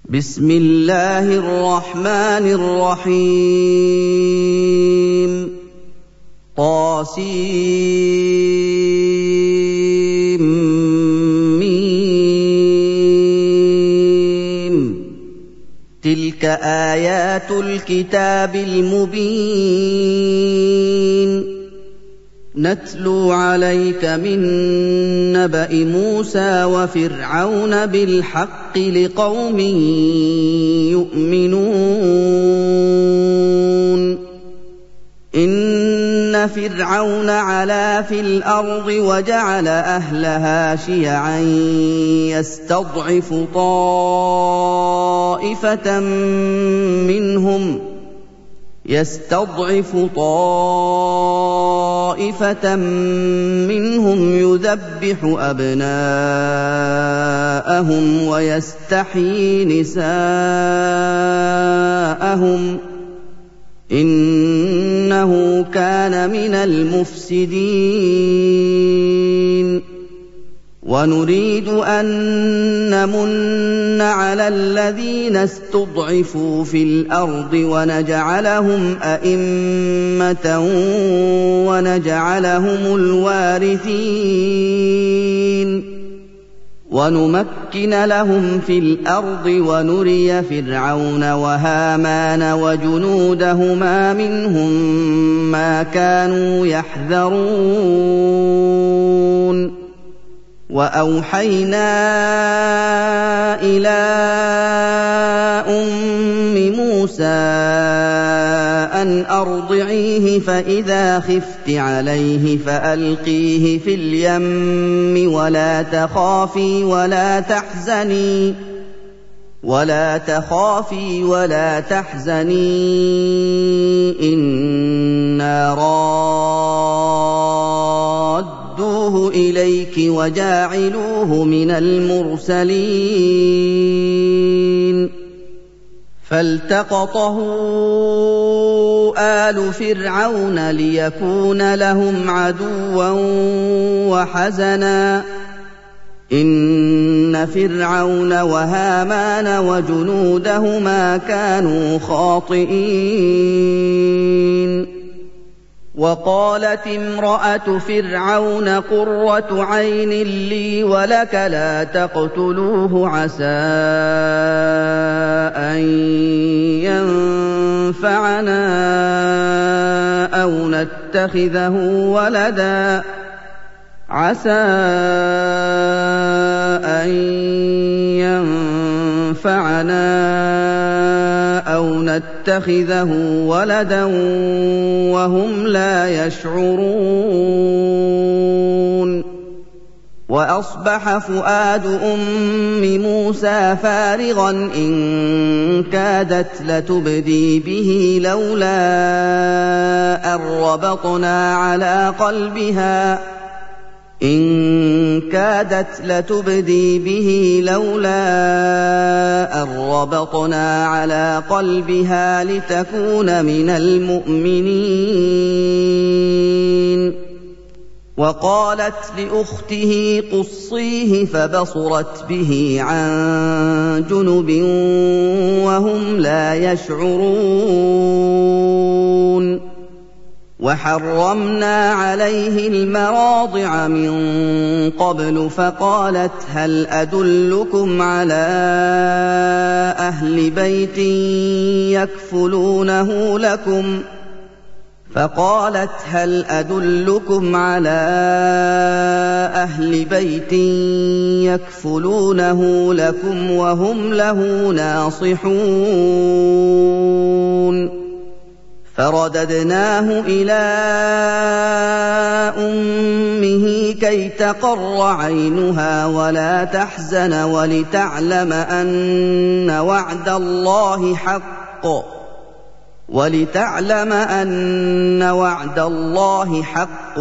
بسم الله الرحمن الرحيم طاسيم تلك آيات الكتاب المبين نتلو عليك من نبأ موسى وفرعون بالحق لقوم يؤمنون إن فرعون علا في الأرض وجعل أهلها شيعا يستضعف طائفة منهم يذبح أبناءهم ويستحيي نساءهم إنه كان من المفسدين ونريد أن نمن على الذين استضعفوا في الأرض ونجعلهم أئمة ونجعلهم الوارثين ونمكن لهم في الأرض ونري فرعون وهامان وجنودهما منهم ما كانوا يحذرون وأوحينا إلى أم موسى أن أرضعيه فإذا خفت عليه فألقيه في اليم ولا تخافي ولا تحزني إنا رادوه إليك وجاعلوه من المرسلين فالتقطه آل فرعون ليكون لهم عدوا وحزنا إن فرعون وهامان وجنودهما كانوا خاطئين وقالت امرأة فرعون قرة عين لي ولك لا تقتلوه عسى أن ينفعنا أو نتخذه ولدا وهم لا يشعرون وأصبح فؤاد أم موسى فارغا إن كادت لتبدي به لولا أن ربطنا على قلبها لتكون من المؤمنين وقالت لأخته قصيه فبصرت به عن جنب وهم لا يشعرون وحرمنا عليه المراضع من قبل فقالت هل أدلكم على أهل بيت يكفلونه لكم وهم له ناصحون فرددناه إلى أمه كي تقر عينها ولا تحزن ولتعلم أن وعد الله حق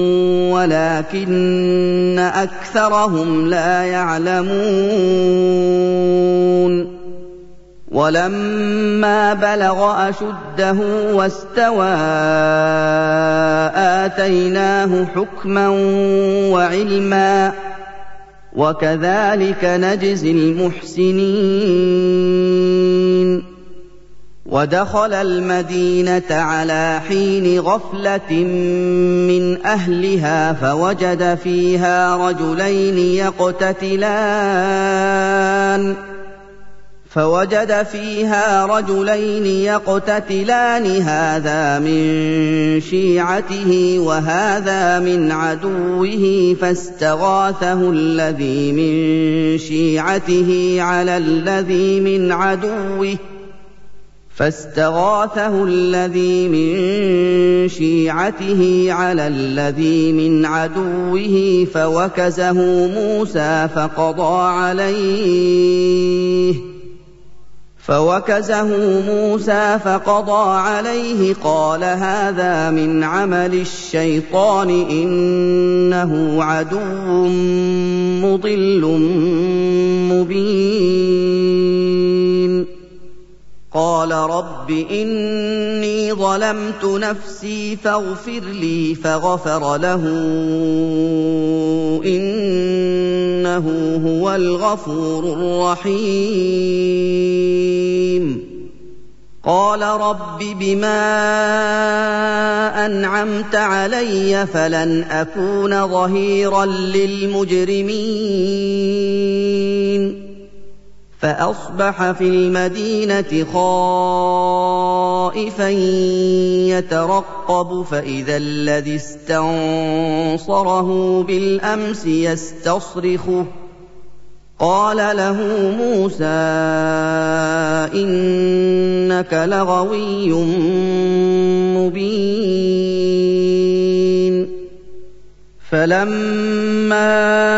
ولكن أكثرهم لا يعلمون ولما بلغ أشده واستوى آتيناه حكما وعلما وَكَذَٰلِكَ نَجْزِي الْمُحْسِنِينَ وَدَخَلَ الْمَدِينَةَ عَلَىٰ حِينِ غَفْلَةٍ مِّنْ أَهْلِهَا فَوَجَدَ فِيهَا رَجُلَيْنِ يَقْتَتِلَانِ هَٰذَا مِن شِيعَتِهِ وَهَٰذَا مِنْ عَدُوِّهِ فَاسْتَغَاثَهُ الَّذِي مِن شِيعَتِهِ عَلَى الَّذِي مِنْ عَدُوِّهِ فَوَكَزَهُ مُوسَىٰ فَقَضَىٰ عَلَيْهِ قَالَ هَٰذَا مِنْ عَمَلِ الشَّيْطَانِ ۖ إِنَّهُ عَدُوٌّ مُّضِلٌّ مُّبِينٌ قَالَ رَبِّ إِنِّي ظَلَمْتُ نَفْسِي فَاغْفِرْ لِي فَغَفَرَ لَهُ إِنَّهُ هُوَ الْغَفُورُ الرَّحِيمُ قَالَ رَبِّ بِمَا أَنْعَمْتَ عَلَيَّ فَلَنْ أَكُونَ ظَهِيرًا لِّلْمُجْرِمِينَ فَأَصْبَحَ فِي الْمَدِينَةِ خَائِفًا يَتَرَقَّبُ فَإِذَا الَّذِي اسْتَنصَرَهُ بِالْأَمْسِ يَسْتَصْرِخُهُ قَالَ لَهُ مُوسَىٰ إِنَّكَ لَغَوِيٌّ مُّبِينٌ فَلَمَّا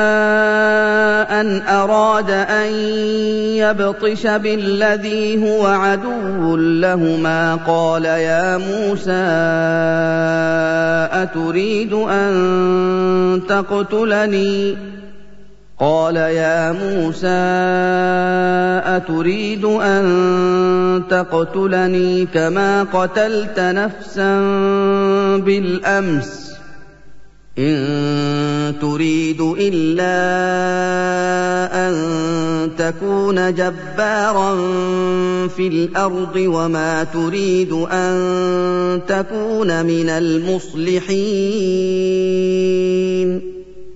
أَنْ أَرَادَ أَن يَبْطِشَ بِالَّذِي هُوَ عَدُوٌّ لَّهُمَا قَالَ يَا مُوسَىٰ أَتُرِيدُ أَن تَقْتُلَنِي كَمَا قَتَلْتَ نَفْسًا بِالْأَمْسِ ۖ إِن تُرِيدُ إِلَّا أَن تَكُونَ جَبَّارًا فِي الْأَرْضِ وَمَا تُرِيدُ أَن تَكُونَ مِنَ الْمُصْلِحِينَ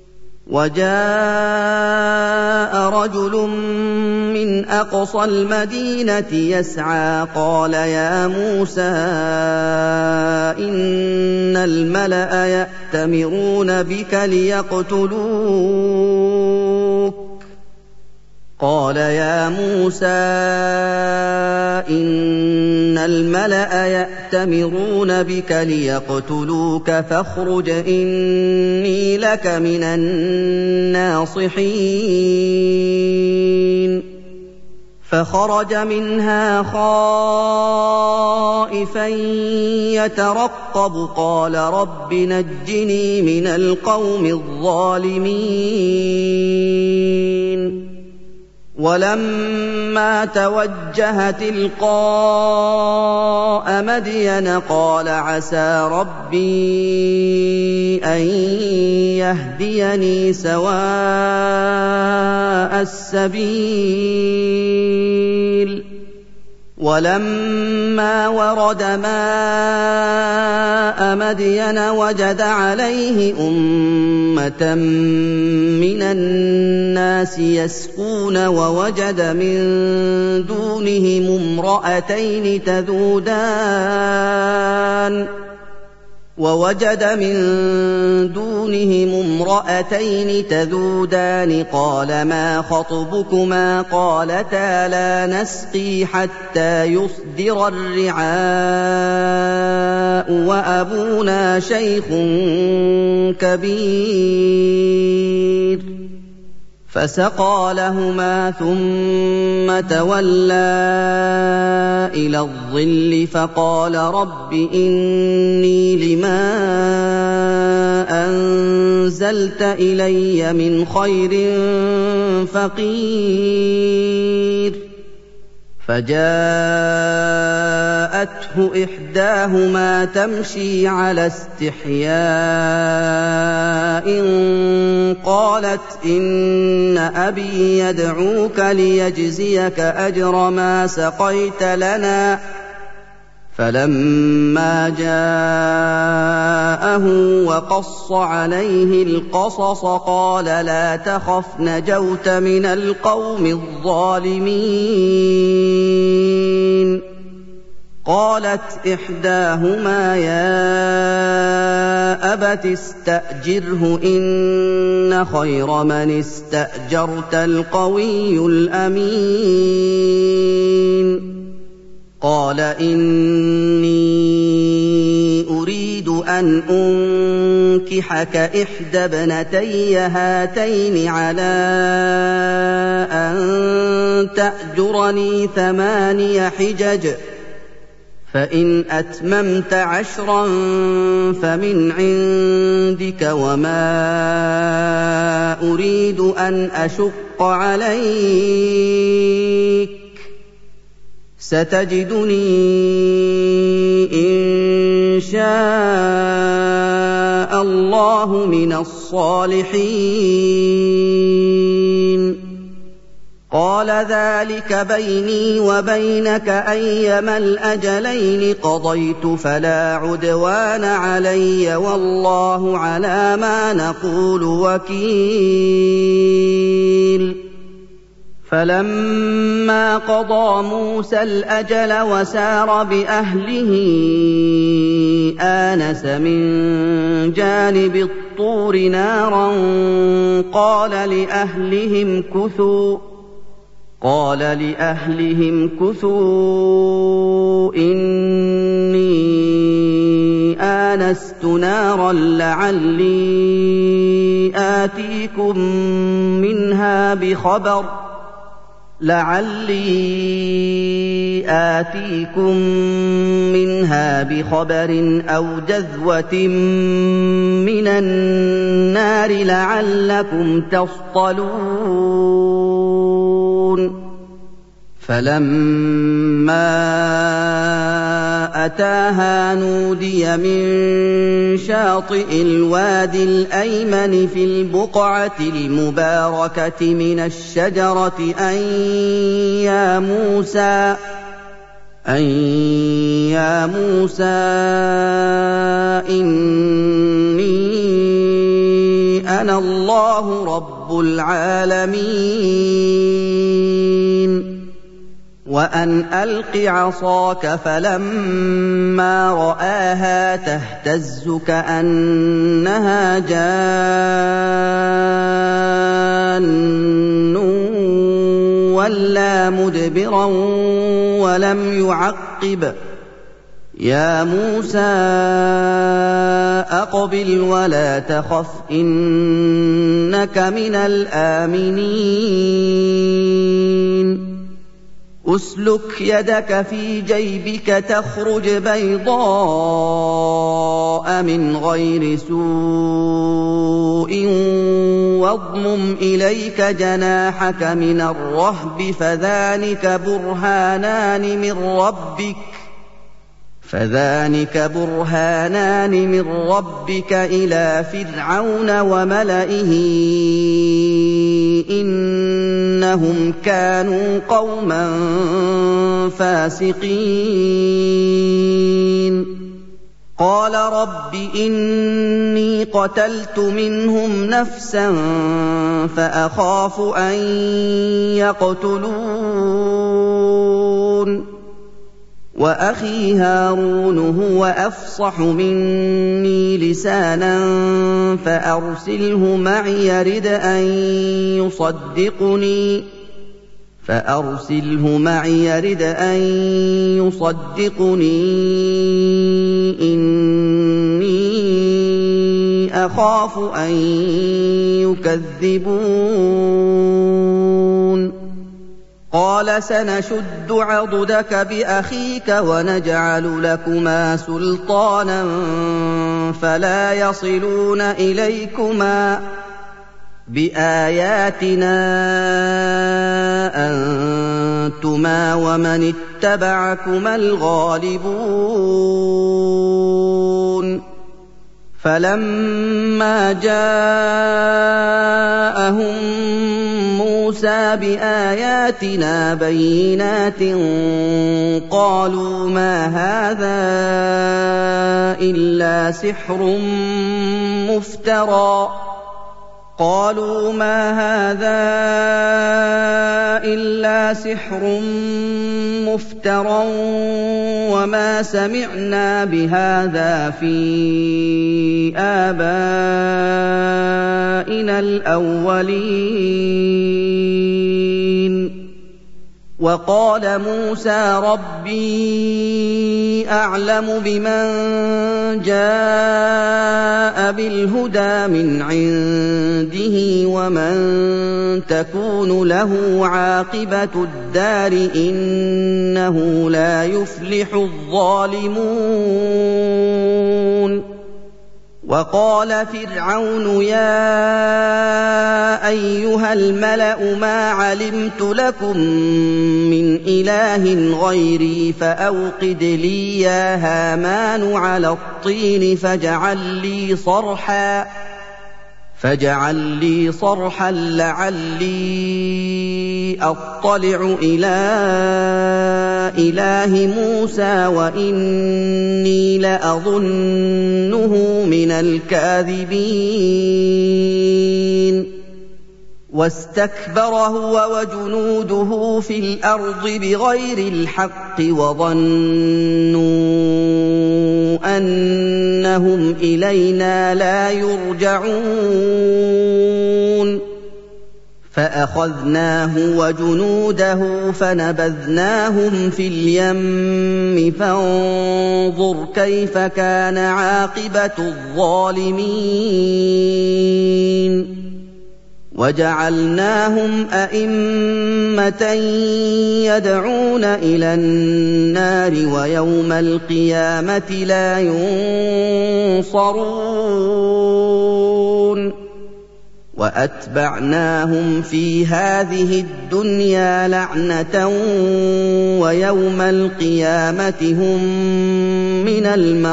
وَجَاءَ رَجُلٌ مِّنْ أَقْصَى الْمَدِينَةِ يَسْعَىٰ قَالَ يَا مُوسَىٰ إِنَّ الْمَلَأَ يَأْتَمِرُونَ بِكَ لِيَقْتُلُوكَ فَاخْرُجْ إِنِّي لَكَ مِنَ النَّاصِحِينَ فَخَرَجَ مِنْهَا خَائِفًا يَتَرَقَّبُ قَالَ رَبِّ نَجِّنِي مِنَ الْقَوْمِ الظَّالِمِينَ وَلَمَّا تَوَجَّهَ تِلْقَاءَ مَدْيَنَ قَالَ عَسَىٰ رَبِّي أَن يَهْدِيَنِي سَوَاءَ السَّبِيلِ وَلَمَّا وَرَدَ مَاءَ مَدْيَنَ وَجَدَ عَلَيْهِ أُمَّةً مِّنَ النَّاسِ يَسْقُونَ وَوَجَدَ مِن دُونِهِمُ امْرَأَتَيْنِ تَذُودَانِ قَالَ مَا خَطْبُكُمَا قَالَتَا لَا نَسْقِي حَتَّىٰ يُصْدِرَ الرِّعَاءُ وَأَبُونَا شَيْخٌ كَبِيرٌ فَسَقَىٰ لَهُمَا ثُمَّ تَوَلَّىٰ إِلَى الظِّلِّ فَقَالَ رَبِّ إِنِّي لِمَا أَنزَلْتَ إِلَيَّ مِنْ خَيْرٍ فَقِيرٌ فَجَاءَتْهُ إِحْدَاهُمَا تَمْشِي عَلَى اسْتِحْيَاءٍ قَالَتْ إِنَّ أَبِي يَدْعُوكَ لِيَجْزِيَكَ أَجْرَ مَا سَقَيْتَ لَنَا ۚ فَلَمَّا جَاءَهُ وَقَصَّ عَلَيْهِ الْقَصَصَ قَالَ لَا تَخَفْ نَجَوْتَ مِنَ الْقَوْمِ الظَّالِمِينَ قَالَتْ إِحْدَاهُمَا يَا أَبَتِ اسْتَأْجِرْهُ إِنَّ خَيْرَ مَنِ اسْتَأْجَرْتَ الْقَوِيُّ الْأَمِينُ قَالَ إِنِّي أُرِيدُ أَنْ أُنكِحَكَ إِحْدَى ابْنَتَيَّ هَاتَيْنِ عَلَىٰ أَن تَأْجُرَنِي 8 حِجَجٍ ۖ فَإِنْ أَتْمَمْتَ 10 فَمِنْ عِندِكَ ۖ وَمَا أُرِيدُ أَنْ أَشُقَّ عَلَيْكَ ۚ سَتَجِدُنِي إِن شَاءَ اللَّهُ مِنَ الصَّالِحِينَ قَالَ ذَٰلِكَ بَيْنِي وَبَيْنَكَ أَيَّمَا الْأَجَلَيْنِ قَضَيْتُ فَلَا عُدْوَانَ عَلَيَّ ۖ وَاللَّهُ عَلَىٰ مَا نَقُولُ وَكِيلٌ فَلَمَّا قَضَىٰ مُوسَى الْأَجَلَ وَسَارَ بِأَهْلِهِ آنَسَ مِن جَانِبِ الطُّورِ نَارًا قَالَ لِأَهْلِهِ امْكُثُوا إِنِّي آنَسْتُ نَارًا لَّعَلِّي آتِيكُم مِّنْهَا بِخَبَرٍ أَوْ جَذْوَةٍ مِّنَ النَّارِ لَعَلَّكُمْ تَصْطَلُونَ فَلَمَّا أَتَاهَا نُودِيَ مِن شَاطِئِ الْوَادِ الْأَيْمَنِ فِي الْبُقْعَةِ الْمُبَارَكَةِ مِنَ الشَّجَرَةِ أَن يَا مُوسَىٰ إِنِّي أَنَا اللَّهُ رَبُّ الْعَالَمِينَ وَأَنْ أَلْقِ عَصَاكَ فَلَمَّا رَآهَا تَهْتَزُّ كَأَنَّهَا جَانٌّ وَلَّىٰ مُدْبِرًا وَلَمْ يُعَقِّبْ ۚ يَا مُوسَىٰ أَقْبِلْ وَلَا تَخَفْ إِنَّكَ مِنَ الْآمِنِينَ أُسْلُكْ يَدَكَ فِي جَيْبِكَ تَخْرُجْ بَيْضَاءَ مِنْ غَيْرِ سُوءٍ وَاضْمُمْ إِلَيْكَ جَنَاحَكَ مِنَ الرَّهْبِ فَذَانِكَ بُرْهَانَانِ مِن رَّبِّكَ إِلَىٰ فِرْعَوْنَ وَمَلَئِهِ إِنَّهُمْ كَانُوا قَوْمًا فَاسِقِينَ قَالَ رَبِّ إِنِّي قَتَلْتُ مِنْهُمْ نَفْسًا فَأَخَافُ أَن يَقْتُلُونِ وَأَخِي هَارُونُ هُوَ أَفْصَحُ مِنِّي لِسَانًا فَأَرْسِلْهُ مَعِيَ يَرِدْ أَن يُصَدِّقُنِي إِنِّي أَخَافُ أَن يُكَذِّبُونِ قَالَ سَنَشُدُّ عَضُدَكَ بِأَخِيكَ وَنَجْعَلُ لَكُمَا سُلْطَانًا فَلَا يَصِلُونَ إِلَيْكُمَا بِآيَاتِنَا أنتما ومن اتبعكما الغالبون فلما جاءهم موسى بآياتنا بينات قالوا ما هذا إلا سحر مفترى وما سمعنا بهذا في آبائنا الأولين وقال موسى ربي أعلم بمن جاء بالهدى من عنده ومن تكون له عاقبة الدار إنه لا يفلح الظالمون وقال فرعون يا أيها الملأ ما علمت لكم من إله غيري فأوقد لي يا هامان على الطين فاجعل لي صرحا لعلي أطلع إلى إله موسى وإني لأظنه من الكاذبين واستكبر هو وجنوده في الأرض بغير الحق وظنوا أنهم إلينا لا يرجعون فأخذناه وجنوده فنبذناهم في اليم فانظر كيف كان عاقبة الظالمين وجعلناهم أئمة يدعون إلى النار ويوم القيامة لا ينصرون وأتبعناهم في هذه الدنيا لعنة ويوم القيامة هم من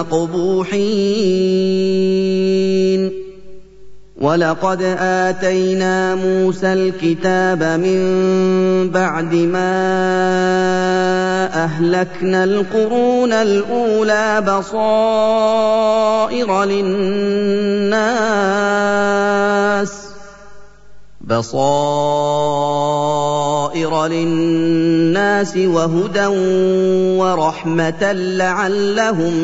المقبوحين وَلَقَدْ آتَيْنَا مُوسَى الْكِتَابَ مِن بَعْدِ مَا أَهْلَكْنَا الْقُرُونَ الْأُولَىٰ بَصَائِرَ لِلنَّاسِ وَهُدًى وَرَحْمَةً لَّعَلَّهُمْ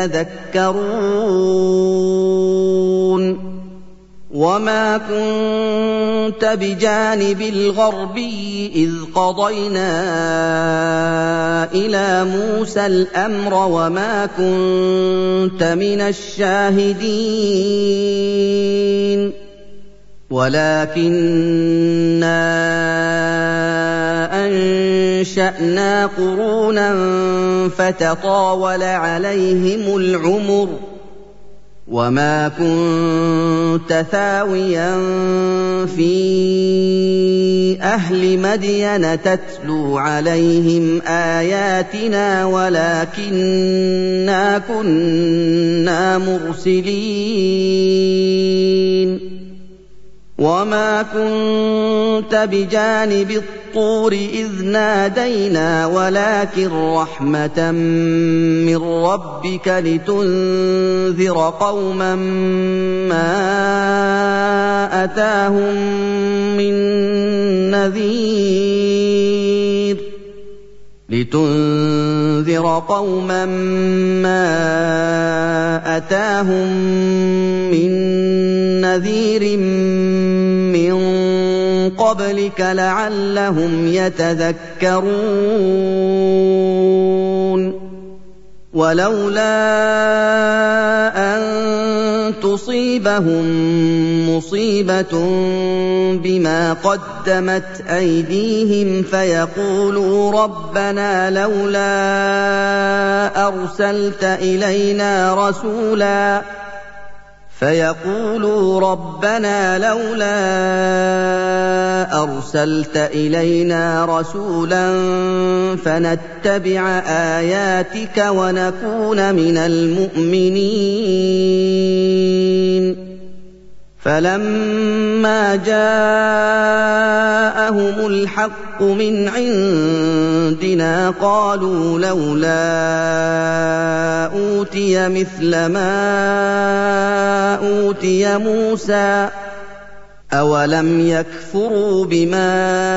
يَتَذَكَّرُونَ وَمَا كُنتَ بِجَانِبِ الْغَرْبِيِّ إِذْ قَضَيْنَا إِلَىٰ مُوسَى الْأَمْرَ وَمَا كُنتَ مِنَ الشَّاهِدِينَ وَلَٰكِنَّا أَنشَأْنَا قُرُونًا فَتَطَاوَلَ عَلَيْهِمُ الْعُمُرُ وَمَا كُنتَ ثَاوِيًا فِي أَهْلِ مَدْيَنَ تَتْلُو عَلَيْهِمْ آيَاتِنَا وَلَٰكِنَّا كُنَّا مُرْسِلِينَ وَمَا كُنتَ بِجَانِبِ الطُّورِ إِذْ نَادَيْنَا وَلَٰكِن رَّحْمَةً مِّن رَّبِّكَ لِتُنذِرَ قَوْمًا مَّا أَتَاهُم مِّن نَّذِيرٍ مِّن قَبْلِكَ لَعَلَّهُمْ يَتَذَكَّرُونَ وَلَوْلَا أَن تُصِيبَهُم مُّصِيبَةٌ بِمَا قَدَّمَتْ أَيْدِيهِمْ فَيَقُولُوا رَبَّنَا لَوْلَا أَرْسَلْتَ إِلَيْنَا رَسُولًا فيقولوا ربنا لولا أرسلت إلينا رسولا فنتبع آياتك ونكون من المؤمنين فلما جاءهم الحق من عندنا قالوا لولا أوتي مثل ما أوتي موسى أولم يكفروا بما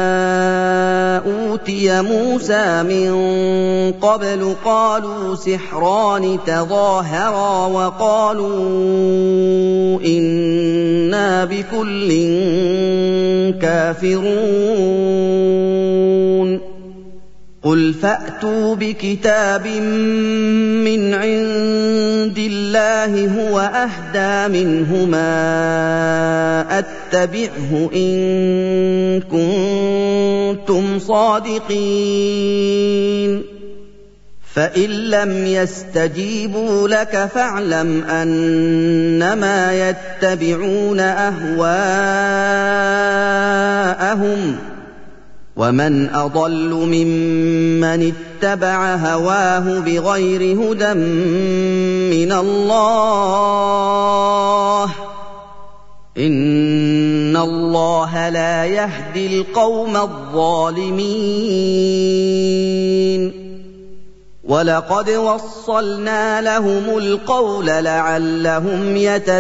أوتي موسى من قبل قالوا سحران تظاهرا وقالوا إنا بكل كافرون قل فأتوا بكتاب من عند الله هو أهدى منهما أتبعه إن كنتم صادقين فإن لم يستجيبوا لك فاعلم أنما يتبعون أهواءهم ومن أضل ممن اتبع هواه بغير هدى من الله إن الله لا يهدي القوم الظالمين ولقد وصلنا لهم القول لعلهم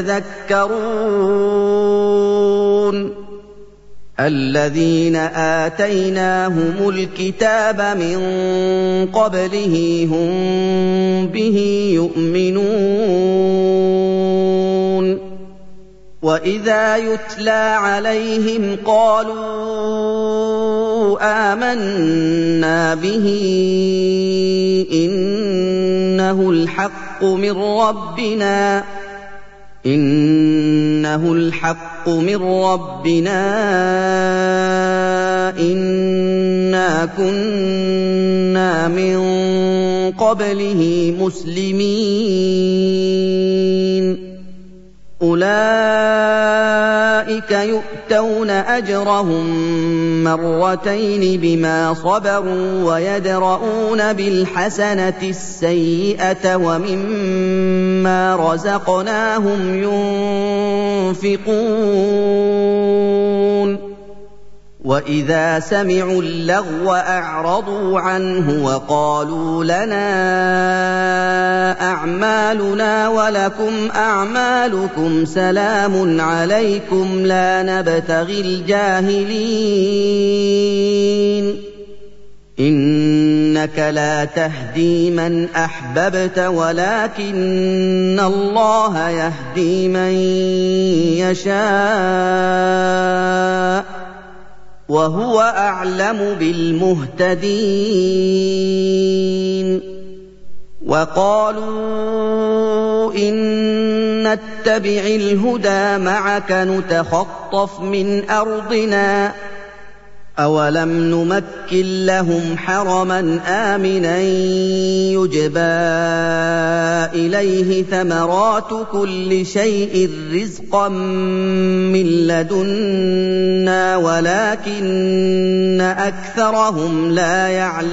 يتذكرون الذين آتيناهم الكتاب من قبله هم به يؤمنون وإذا يتلى عليهم قالوا آمنا به إنه الحق من ربنا إنا كنا من قبله مسلمين أولئك يؤتون أجرهم مرتين بما صبروا ويدرؤون بالحسنة السيئة ومما رزقناهم ينفقون وإذا سمعوا اللغو أعرضوا عنه وقالوا لنا أعمالنا ولكم أعمالكم سلام عليكم لا نبتغي الجاهلين إنك لا تهدي من أحببت ولكن الله يهدي من يشاء وهو أعلم بالمهتدين وقالوا إن نتبع الهدى معك نتخطف من أرضنا أولم نمكن لهم حرما آمنا يجبى إليه ثمرات كل شيء رزقا من لدنا ولكن أكثرهم لا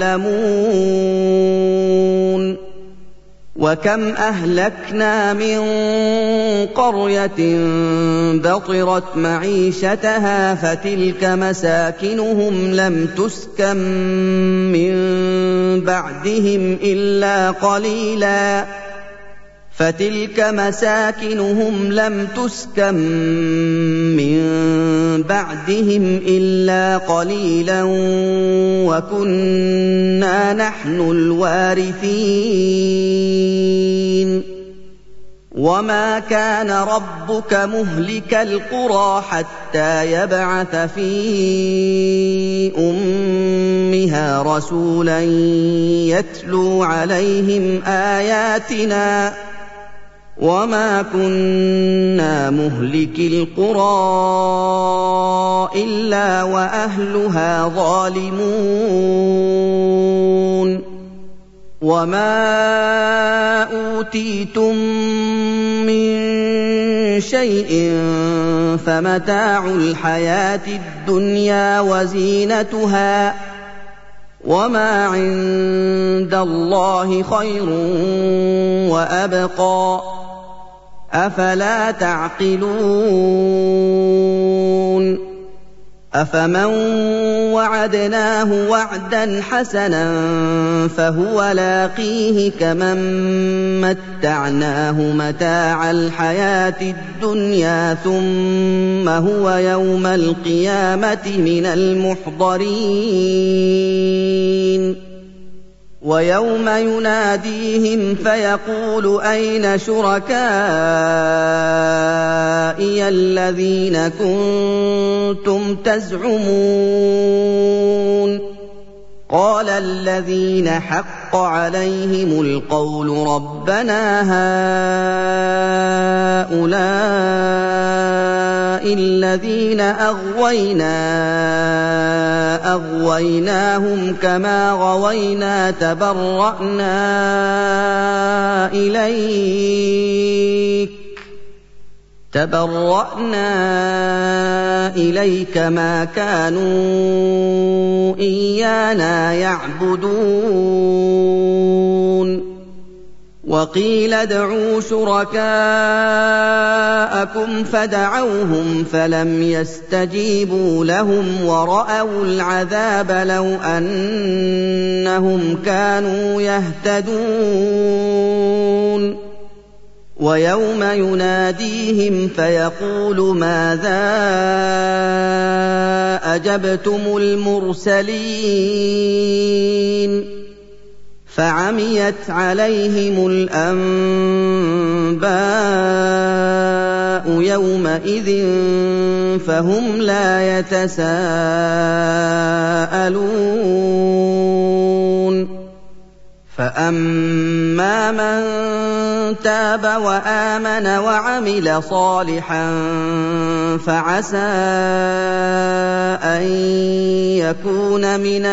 يعلمون وكم أهلكنا من قرية بطرت معيشتها فتلك مساكنهم لم تسكن من بعدهم إلا قليلا وكنا نحن الوارثين وما كان ربك مهلك القرى حتى يبعث في أمها رسولا يتلو عليهم آياتنا وما كنا مهلك القرى إلا وأهلها ظالمون وما أوتيتم من شيء فمتاع الحياة الدنيا وزينتها وما عند الله خير وأبقى أفلا تعقلون أفمن وعدناه وعدا حسنا فهو لاقيه كمن متعناه متاع الحياة الدنيا ثم هو يوم القيامة من المحضرين ويوم يناديهم فيقول أين شركائي الذين كنتم تزعمون قال الذين حق عليهم القول ربنا هؤلاء الذين أغويناهم كما غوينا تبرأنا إليك ما كانوا إيانا يعبدون وقيل ادعوا شركاءكم فدعوهم فلم يستجيبوا لهم ورأوا العذاب لو أنهم كانوا يهتدون ويوم يناديهم فيقول ماذا أجبتم المرسلين فعميت عليهم الأنباء يومئذ فهم لا يتساءلون فأما من تاب وآمن وعمل صالحا فعسى أن يكون من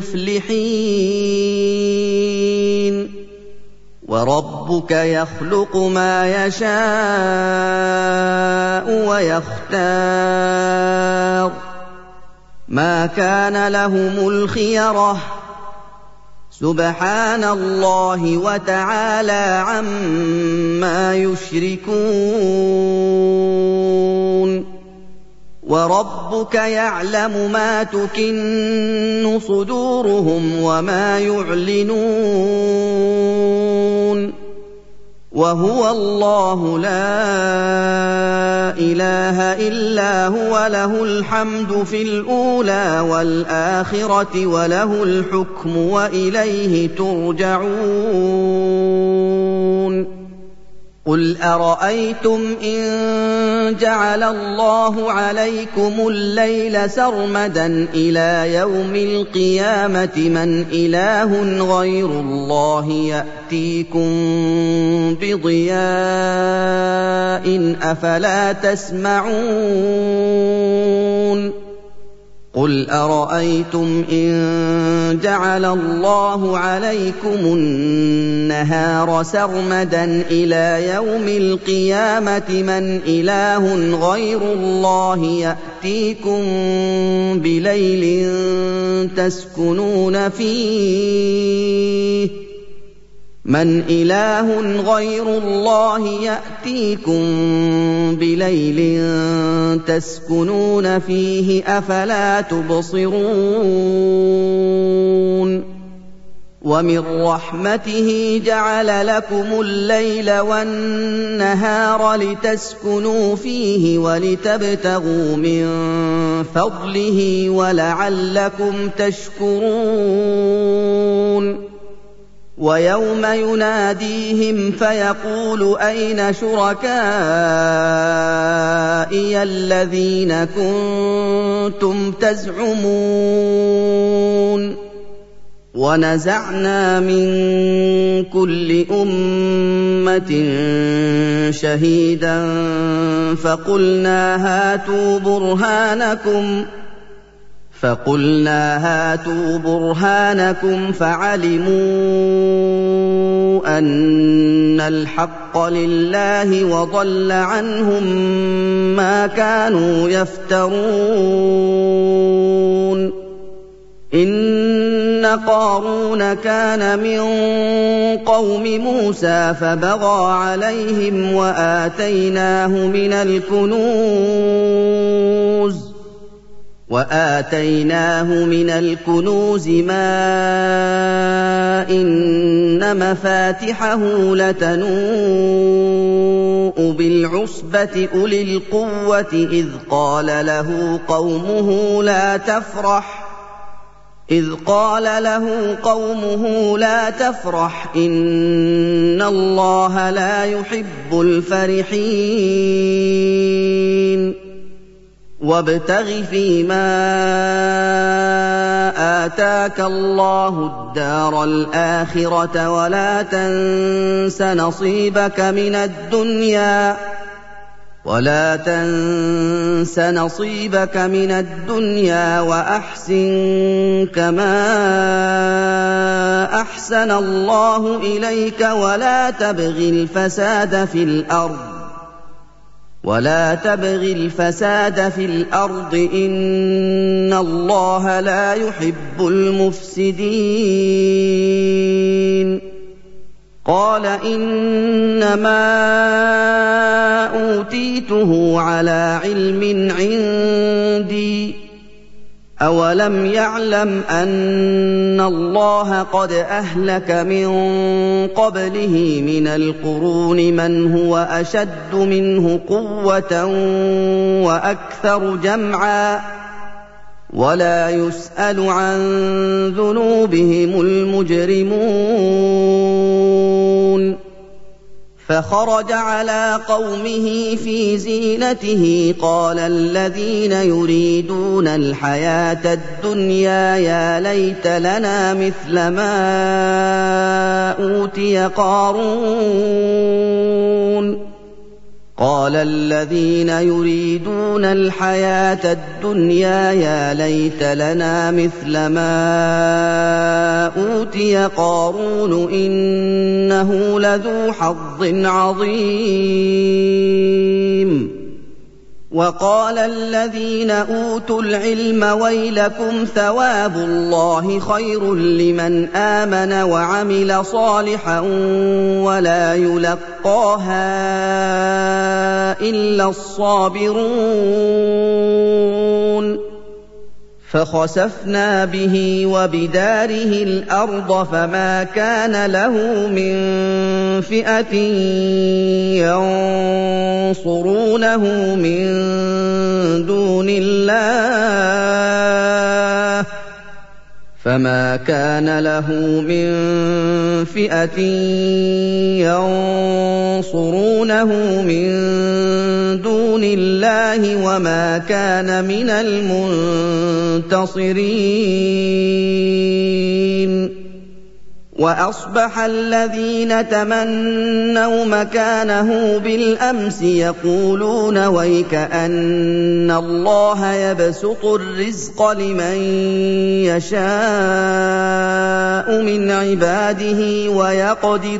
المفلحين وربك يخلق ما يشاء ويختار ما كان لهم الخيرة سبحان الله وتعالى عما يشركون وربك يعلم ما تكن صدورهم وما يعلنون وهو الله لا إله إلا هو له الحمد في الأولى والآخرة وله الحكم وإليه ترجعون قل أرأيتم إن جعل الله عليكم الليل سرمدا إلى يوم القيامة من إله غير الله يأتيكم بضياء أفلا تسمعون قل أرأيتم إن جعل الله عليكم النهار سرمدا إلى يوم القيامة من إله غير الله يأتيكم بليل تسكنون فيه من إله غير الله يأتيكم بليل تسكنون فيه أفلا تبصرون ومن رحمته جعل لكم الليل والنهار لتسكنوا فيه ولتبتغوا من فضله ولعلكم تشكرون ويوم يناديهم فيقول أين شركائي الذين كنتم تزعمون ونزعنا من كل أمة شهيدا فقلنا هاتوا برهانكم فعلموا أَنَّ الْحَقَّ لِلَّهِ وَضَلَّ عَنْهُم مَّا كَانُوا يَفْتَرُونَ إِنَّ قَارُونَ كَانَ مِن قَوْمِ مُوسَىٰ فَبَغَىٰ عَلَيْهِمْ وَآتَيْنَاهُ مِنَ الْكُنُوزِ مَا إِنَّ مَفَاتِحَهُ لَتَنُوءُ بِالْعُصْبَةِ أُولِي الْقُوَّةِ إِذْ قَالَ له قَوْمُهُ لَا تَفْرَحْ إِنَّ اللَّهَ لَا يُحِبُّ الْفَرِحِينَ وَابْتَغِ فِيمَا آتَاكَ اللَّهُ الدَّارَ الْآخِرَةَ وَلَا تَنسَ نَصِيبَكَ مِنَ الدُّنْيَا وَأَحْسِن كَمَا أَحْسَنَ اللَّهُ إِلَيْكَ وَلَا تَبْغِ الْفَسَادَ فِي الْأَرْضِ إِنَّ اللَّهَ لَا يُحِبُّ الْمُفْسِدِينَ قَالَ إِنَّمَا أُوتِيتُهُ عَلَىٰ عِلْمٍ عِندِي ۚ أَوَلَمْ يَعْلَمْ أَنَّ اللَّهَ قَدْ أَهْلَكَ مِن قَبْلِهِ مِنَ الْقُرُونِ مَنْ هُوَ أَشَدُّ مِنْهُ قُوَّةً وَأَكْثَرُ جَمْعًا ۚ وَلَا يُسْأَلُ عَن ذُنُوبِهِمُ الْمُجْرِمُونَ فَخَرَجَ عَلَىٰ قَوْمِهِ فِي زِينَتِهِ قَالَ الَّذِينَ يُرِيدُونَ الْحَيَاةَ الدُّنْيَا يَا لَيْتَ لَنَا مِثْلَ مَا أُوتِيَ قَارُونُ قَالَ الَّذِينَ يُرِيدُونَ الْحَيَاةَ الدُّنْيَا يَا لَيْتَ لَنَا مِثْلَ مَا أُوتِيَ قَارُونُ إِنَّهُ لَذُو حَظٍّ عَظِيمٍ وَقَالَ الَّذِينَ أُوتُوا الْعِلْمَ وَيْلَكُمْ ثَوَابُ اللَّهِ خَيْرٌ لِّمَنْ آمَنَ وَعَمِلَ صَالِحًا وَلَا يُلَقَّاهَا إِلَّا الصَّابِرُونَ فَخَسَفْنَا بِهِ وَبِدَارِهِ الْأَرْضَ فَمَا كَانَ لَهُ مِن فِئَةٍ يَنصُرُونَهُ مِن دُونِ اللَّهِ وَمَا كَانَ مِنَ الْمُنتَصِرِينَ وَأَصْبَحَ الَّذِينَ تَمَنَّوْا مَكَانَهُ بِالْأَمْسِ يَقُولُونَ وَيْكَأَنَّ اللَّهَ يَبْسُطُ الرِّزْقَ لِمَن يَشَاءُ مِنْ عِبَادِهِ وَيَقْدِرُ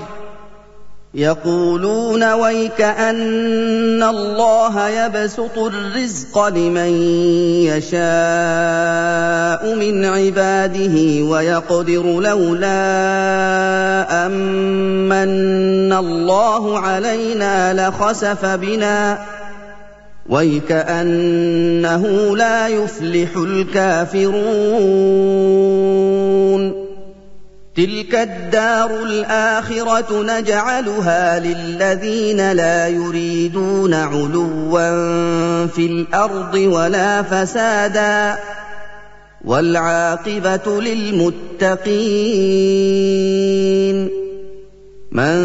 لَوْلَا أَمَّنَّ اللَّهُ عَلَيْنَا لَخَسَفَ بِنَا وَيْكَأَنَّهُ لَا يُفْلِحُ الْكَافِرُونَ تِلْكَ الدَّارُ الْآخِرَةُ نَجْعَلُهَا لِلَّذِينَ لَا يُرِيدُونَ عُلُوًّا فِي الْأَرْضِ وَلَا فَسَادًا ۚ وَالْعَاقِبَةُ لِلْمُتَّقِينَ مَن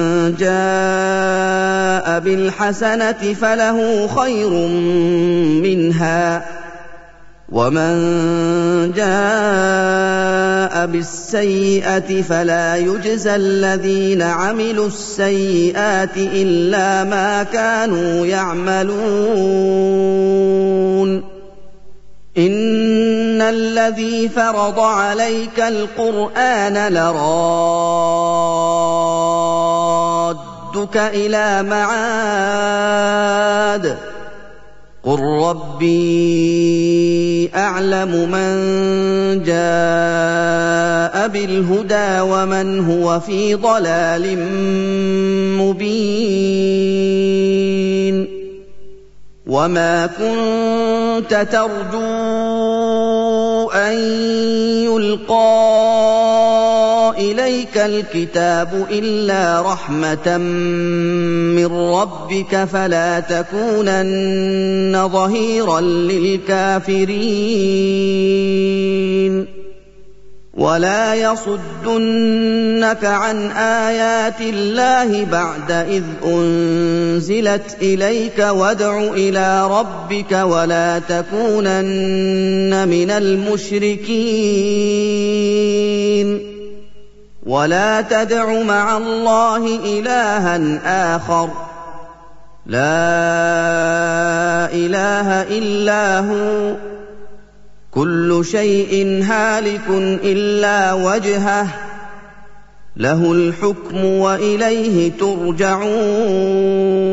جَاءَ بِالْحَسَنَةِ فَلَهُ خَيْرٌ مِّنْهَا وَمَن جَاءَ بِالسَّيِّئَةِ فَلَا يُجْزَى الَّذِينَ عَمِلُوا السَّيِّئَاتِ إِلَّا مَا كَانُوا يَعْمَلُونَ إِنَّ الَّذِي فَرَضَ عَلَيْكَ الْقُرْآنَ لَرَادُّكَ صَرَفْتُكَ إِلَىٰ مَعَادٍ قُل رَّبِّي أَعْلَمُ مَن جَاءَ بِالْهُدَىٰ وَمَنْ هُوَ فِي ضَلَالٍ مُّبِينٍ وَمَا كُنتَ تَرْجُو أَن يُلْقَىٰ إِلَيْكَ الْكِتَابُ إِلَّا رَحْمَةً مِّن رَّبِّكَ فَلَا تَكُونَنَّ ظَهِيرًا لِّلْكَافِرِينَ وَلَا يَصُدُّنَّكَ عَنْ آيَاتِ اللَّهِ بَعْدَ إِذْ أُنزِلَتْ إِلَيْكَ وَادْعُ إِلَىٰ رَبِّكَ وَلَا تَكُونَنَّ مِنَ الْمُشْرِكِينَ وَلَا تَدْعُ مَعَ اللَّهِ إِلَٰهًا آخَرَ لَا إِلَٰهَ إِلَّا هُوَ كُلُّ شَيْءٍ هَالِكٌ إِلَّا وَجْهَهُ لَهُ الْحُكْمُ وَإِلَيْهِ تُرْجَعُونَ